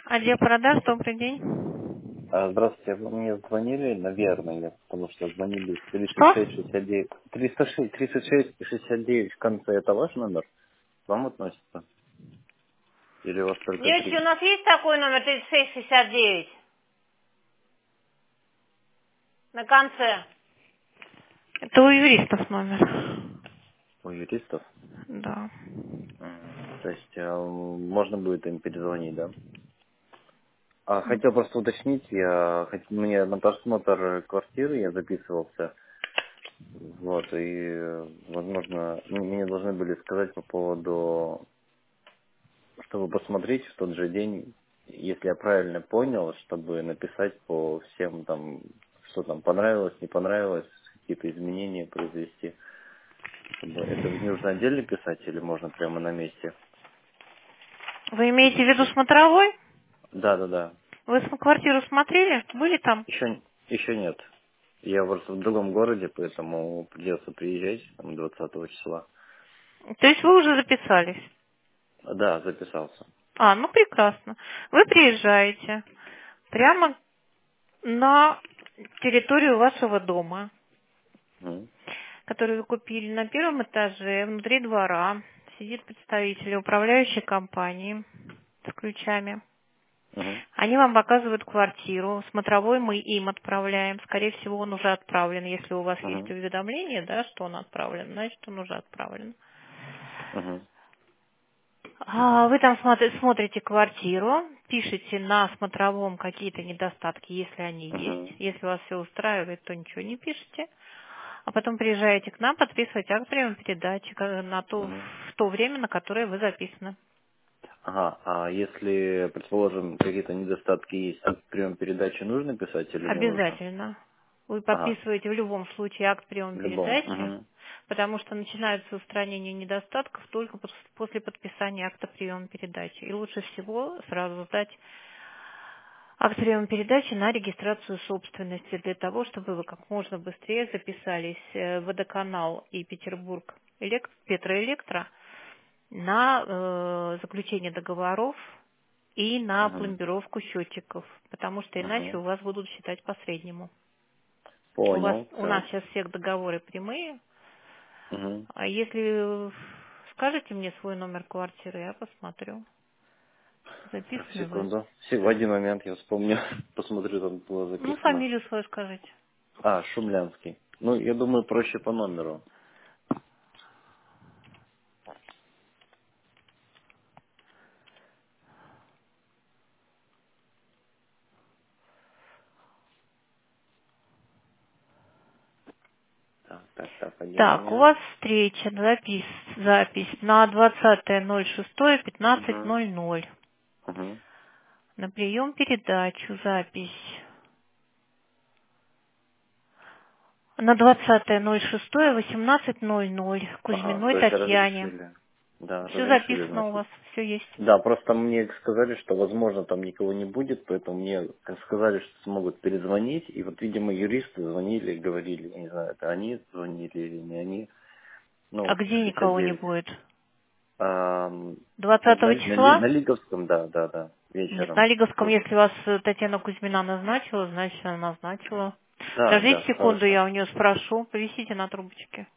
Отдел продаж, добрый день. Здравствуйте, вы мне звонили, наверное, потому что звонили Что? 3669. 3669 в конце, это ваш номер? К вам относится? Или у вас только Девочки, у три? нас есть такой номер 3669 на конце? Это у юристов номер. У юристов? Да. То есть можно будет им перезвонить, да? Хотел просто уточнить, мне на просмотр квартиры я записывался, вот, и, возможно, мне должны были сказать по поводу, чтобы посмотреть в тот же день, если я правильно понял, чтобы написать по всем там, что там понравилось, не понравилось, какие-то изменения произвести. Это нужно отдельно писать или можно прямо на месте? Вы имеете в виду смотровой? Да. Вы квартиру смотрели? Были там? Еще нет. Я просто в другом городе, поэтому придется приезжать там 20 числа. То есть вы уже записались? Да, записался. Ну прекрасно. Вы приезжаете прямо на территорию вашего дома, Мгм. который вы купили на первом этаже, внутри двора. Сидит представитель управляющей компании с ключами. Мгм. Они вам показывают квартиру, смотровой мы им отправляем. Скорее всего, он уже отправлен. Если у вас есть Мгм. уведомление, да, что он отправлен, значит, он уже отправлен. Мгм. Вы там смотрите квартиру, пишете на смотровом какие-то недостатки, если они есть. Мгм. Если вас все устраивает, то ничего не пишете. А потом приезжаете к нам, подписываете акт приема передачи Мгм. в то время, на которое вы записаны. Ага, а если, предположим, какие-то недостатки есть, акт прием передачи нужно писать или не нужно? Обязательно. Вы Ага, подписываете в любом случае акт приема в любом. передачи, Угу. потому что начинается устранение недостатков только после подписания акта приема передачи. И лучше всего сразу сдать акт приема передачи на регистрацию собственности для того, чтобы вы как можно быстрее записались в Водоканал и Петербург Петроэлектро на заключение договоров и на Угу. пломбировку счетчиков, потому что иначе Угу. у вас будут считать по среднему. Понял, У нас все. сейчас всех договоры прямые, Угу. а если скажете мне свой номер квартиры, я посмотрю. Так, Записаны вы? секунду. В один момент я вспомню. Посмотрю, там было Ну, записано. фамилию свою скажите. Шумлянский. Ну, я думаю, проще по номеру. Так, один Так, у момент. вас встреча, запись на 20.06, Угу. 15:00. Угу. На прием передачу запись. На 20.06, 18:00 Ага, Кузьминой то есть Татьяне. разрешили. Да, Все разрешили записано у вносить. вас, все есть. Да, просто мне сказали, что, возможно, там никого не будет, поэтому мне как сказали, что смогут перезвонить, и вот, видимо, юристы звонили и говорили, я не знаю, это они звонили или не они, А ну, где никого не 69. будет? Вот 20 числа? На Лиговском, да, Нет, на вечером. Лиговском, Вот. если вас Татьяна Кузьмина назначила, значит, она назначила. Да, Подождите секунду, хорошо. я у нее спрошу. Повисите на трубочке.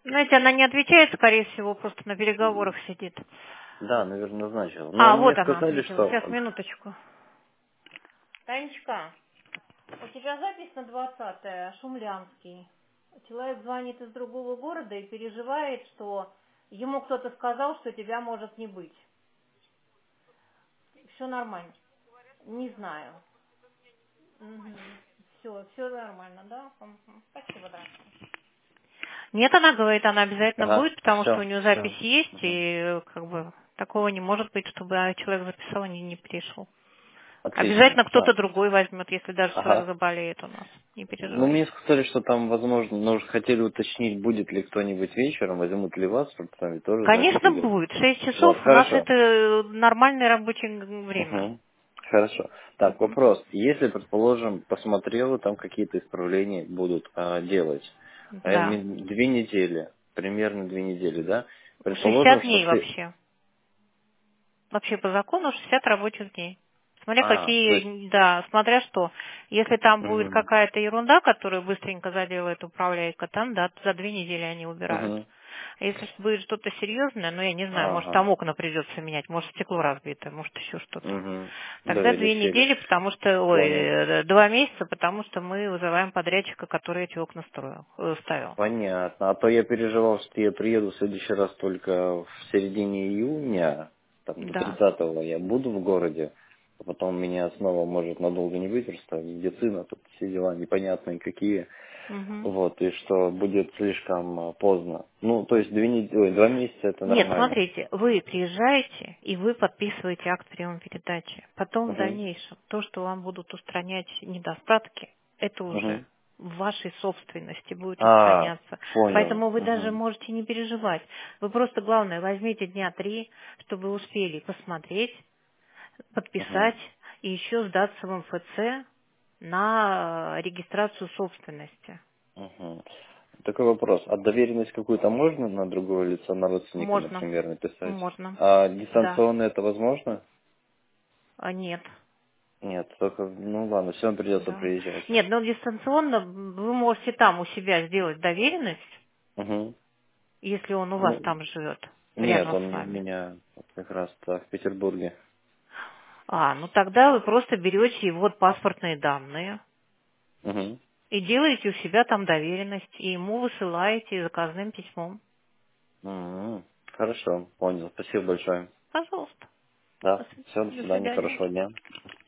Знаете, она не отвечает, скорее всего, просто на переговорах сидит. Да, наверное, назначил. Но А, мне вот она сказали, ответила. что... Сейчас, минуточку. Танечка, у тебя запись на 20-е, Шумлянский. Человек звонит из другого города и переживает, что ему кто-то сказал, что тебя может не быть. Все нормально. Не знаю. Все нормально, да? Спасибо, да. Нет, она говорит, она обязательно Ага, будет, потому что у все, нее все. запись есть, и как бы такого не может быть, чтобы человек записал и не пришел. Отлично, Обязательно кто-то да. другой возьмет, если даже человек Ага. заболеет у нас. Не Ну, мне переживайте. сказали, что там, возможно, но уже хотели уточнить, будет ли кто-нибудь вечером, возьмут ли вас, чтобы там ведь тоже запись Конечно, идет. будет. 6 часов Вот, у нас хорошо. это нормальное рабочее время. Угу. Хорошо. Так, Мгм. вопрос. Если, предположим, посмотрела, там какие-то исправления будут делать, Да. 2 недели, примерно 2 недели, да? Предположим, 60 что дней вообще. Вообще по закону 60 рабочих дней. Смотря то есть... какие, да, смотря что. Если там будет Угу. какая-то ерунда, которую быстренько заделает управляйка, там, да, за 2 недели они убирают. Угу. А если будет что-то серьезное, ну, я не знаю, может, Ага. там окна придется менять, может, стекло разбито, может, еще что-то. Угу. Да, Тогда или 2 недели, щели. потому что, Понял. 2 месяца, потому что мы вызываем подрядчика, который эти окна ставил. Понятно. А то я переживал, что я приеду в следующий раз только в середине июня, там до Да. 30-го я буду в городе, а потом меня снова может надолго не быть, просто медицина, тут все дела непонятные какие. Мгм. Вот, и что будет слишком поздно. Ну, то есть 2 месяца это Нет, нормально. смотрите, вы приезжаете и вы подписываете акт приема передачи. Потом в Угу. дальнейшем то, что вам будут устранять недостатки, это уже Угу. в вашей собственности будет А, устраняться. понял. Поэтому вы даже Угу. можете не переживать. Вы просто, главное, возьмите дня 3, чтобы вы успели посмотреть, Угу. подписать и еще сдаться в МФЦ на регистрацию собственности. Угу. Такой вопрос. А доверенность какую-то можно на другое лицо, на родственника, Можно, например, написать? можно, А да. дистанционно это возможно? Нет. Нет, только, ну ладно, все равно придется Да. приезжать. Нет, но дистанционно вы можете там у себя сделать доверенность, Угу. если он у вас Ну, там живет, нет, рядом с он у вами. меня вот как раз в Петербурге. Ну тогда вы просто берете его паспортные данные Угу. и делаете у себя там доверенность, и ему высылаете заказным письмом. Хорошо, понял. Спасибо большое. Пожалуйста. Да, все, до До свидания, свидания. хорошего дня.